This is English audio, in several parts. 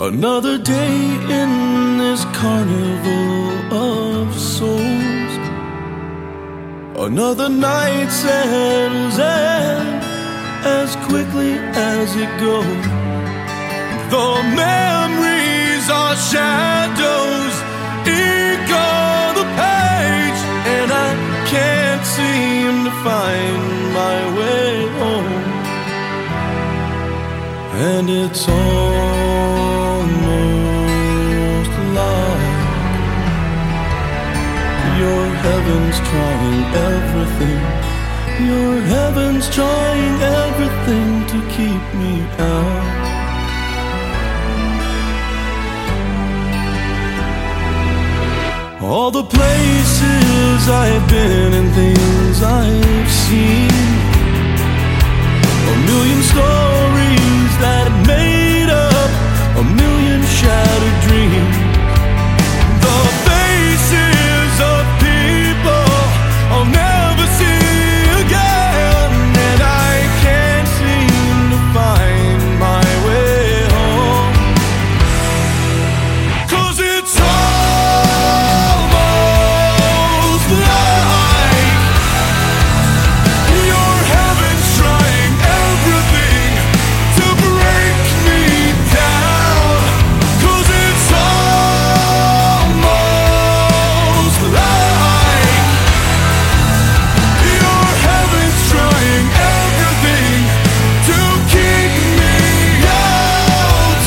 Another day in this carnival of souls. Another night settles in as quickly as it goes. The memories are shadows, ink on the page, and I can't seem to find my way home. And it's almost like your heaven's trying everything. Your heaven's trying everything to keep me out. All the places I've been and things I've seen, a million stories that made up a million shattered dreams. The faces of people I'll never see again, and I can't seem to find my way home. 'Cause it's almost like your heaven's trying everything to break me down. 'Cause it's almost like your heaven's trying everything to keep me out.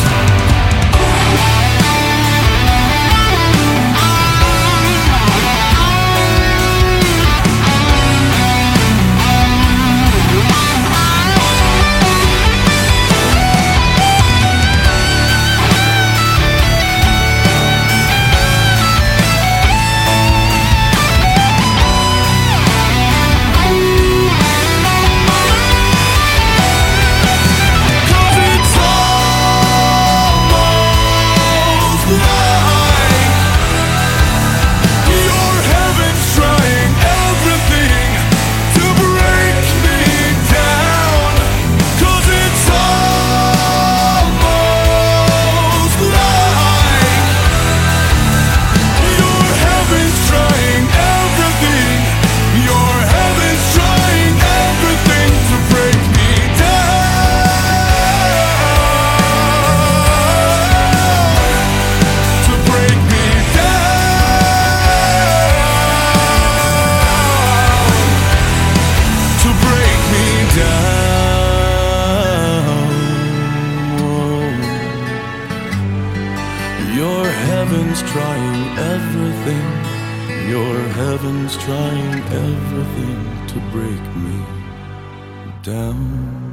Your heaven's trying everything. Your heaven's trying everything to break me down.